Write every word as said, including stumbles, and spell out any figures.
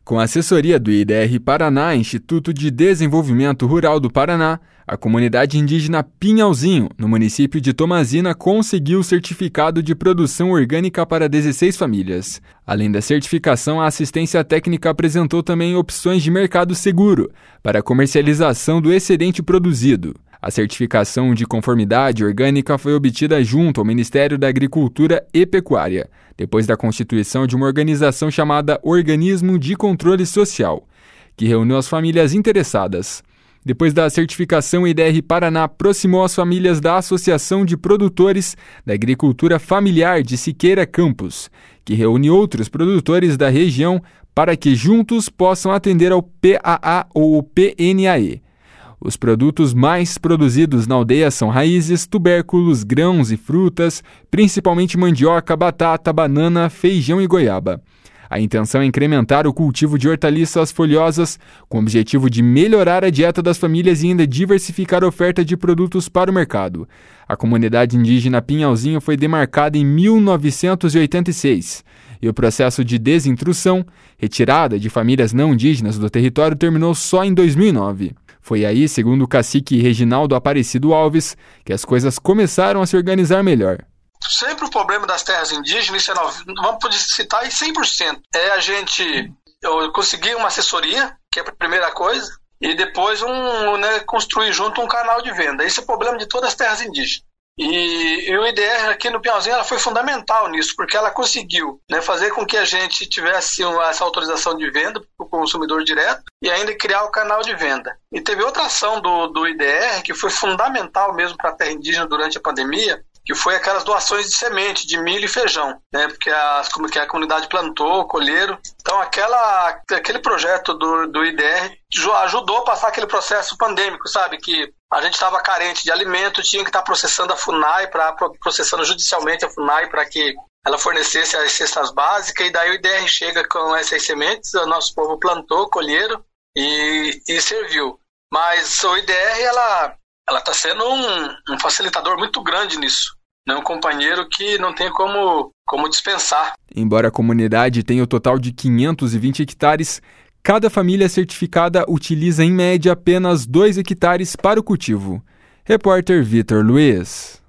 Com a assessoria do I D R Paraná, Instituto de Desenvolvimento Rural do Paraná, a comunidade indígena Pinhalzinho, no município de Tomazina, conseguiu o certificado de produção orgânica para dezesseis famílias. Além da certificação, a assistência técnica apresentou também opções de mercado seguro para a comercialização do excedente produzido. A certificação de conformidade orgânica foi obtida junto ao Ministério da Agricultura e Pecuária, depois da constituição de uma organização chamada Organismo de Controle Social, que reuniu as famílias interessadas. Depois da certificação, o I D R Paraná aproximou as famílias da Associação de Produtores da Agricultura Familiar de Siqueira Campos, que reúne outros produtores da região para que juntos possam atender ao P A A ou P N A E. Os produtos mais produzidos na aldeia são raízes, tubérculos, grãos e frutas, principalmente mandioca, batata, banana, feijão e goiaba. A intenção é incrementar o cultivo de hortaliças folhosas, com o objetivo de melhorar a dieta das famílias e ainda diversificar a oferta de produtos para o mercado. A comunidade indígena Pinhalzinho foi demarcada em mil novecentos e oitenta e seis, e o processo de desintrusão, retirada de famílias não indígenas do território, terminou só em dois mil e nove. Foi aí, segundo o cacique Reginaldo Aparecido Alves, que as coisas começaram a se organizar melhor. Sempre o problema das terras indígenas, isso é no, vamos poder citar em cem por cento, é a gente eu conseguir uma assessoria, que é a primeira coisa, e depois um, né, construir junto um canal de venda. Esse é o problema de todas as terras indígenas. E, e o I D R aqui no Pinhalzinho ela foi fundamental nisso, porque ela conseguiu, né, fazer com que a gente tivesse uma, essa autorização de venda para o consumidor direto e ainda criar o canal de venda. E teve outra ação do, do I D R que foi fundamental mesmo para a terra indígena durante a pandemia, que foi aquelas doações de semente, de milho e feijão, né? Porque as, como que a comunidade plantou, colheram. Então aquela, aquele projeto do, do I D R ajudou a passar aquele processo pandêmico, sabe? Que a gente estava carente de alimento, tinha que estar processando a FUNAI, pra, processando judicialmente a FUNAI para que ela fornecesse as cestas básicas, e daí o I D R chega com essas sementes, o nosso povo plantou, colheram e, e serviu. Mas o I D R, ela ela está sendo um, um facilitador muito grande nisso. É um companheiro que não tem como, como dispensar. Embora a comunidade tenha o total de quinhentos e vinte hectares, cada família certificada utiliza em média apenas dois hectares para o cultivo. Repórter Vitor Luiz.